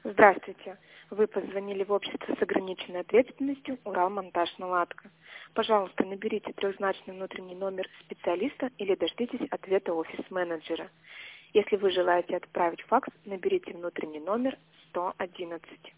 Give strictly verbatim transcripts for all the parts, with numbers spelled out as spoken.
Здравствуйте. Вы позвонили в общество с ограниченной ответственностью «Уралмонтаж-Наладка». Пожалуйста, наберите трехзначный внутренний номер специалиста или дождитесь ответа офис-менеджера. Если вы желаете отправить факс, наберите внутренний номер сто одиннадцать.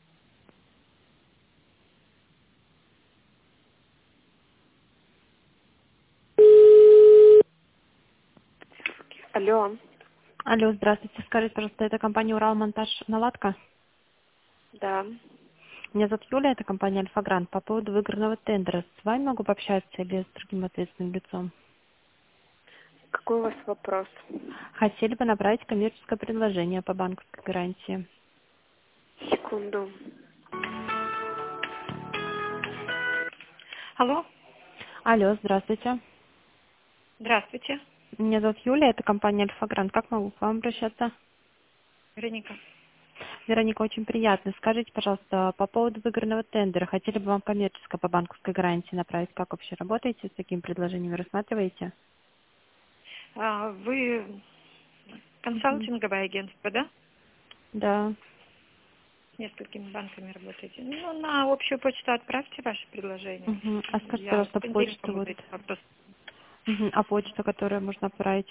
Алло. Алло, здравствуйте. Скажите, пожалуйста, это компания «Уралмонтаж-Наладка»? Да. Меня зовут Юля, это компания «Альфа-Грант». По поводу выигранного тендера. С вами могу пообщаться или с другим ответственным лицом? Какой у вас вопрос? Хотели бы направить коммерческое предложение по банковской гарантии. Секунду. Алло, Алло, здравствуйте. здравствуйте, Меня зовут Юля, это компания «Альфа-Грант». Как могу к вам обращаться? Вероника. Вероника, очень приятно. Скажите, пожалуйста, по поводу выигранного тендера. Хотели бы вам коммерческое по банковской гарантии направить? Как вообще работаете с таким предложением? Рассматриваете? А, Вы Мгм. консалтинговое агентство, да? Да. С несколькими банками работаете. Ну, на общую почту отправьте ваше предложение. Мгм. А скажите, Я с пожалуйста, понедельника почту буду вот. этим вопросом. Мгм. А почту, которую можно отправить?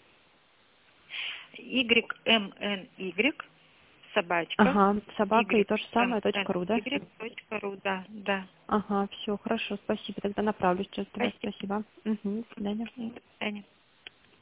YMNY, собачка, Ага, собака и то же самое, точка ру, да? YMNY.ru, да, да. Ага, все, хорошо, спасибо. Тогда направлю сейчас для вас. Спасибо. Спасибо. Угу, до свидания. До свидания.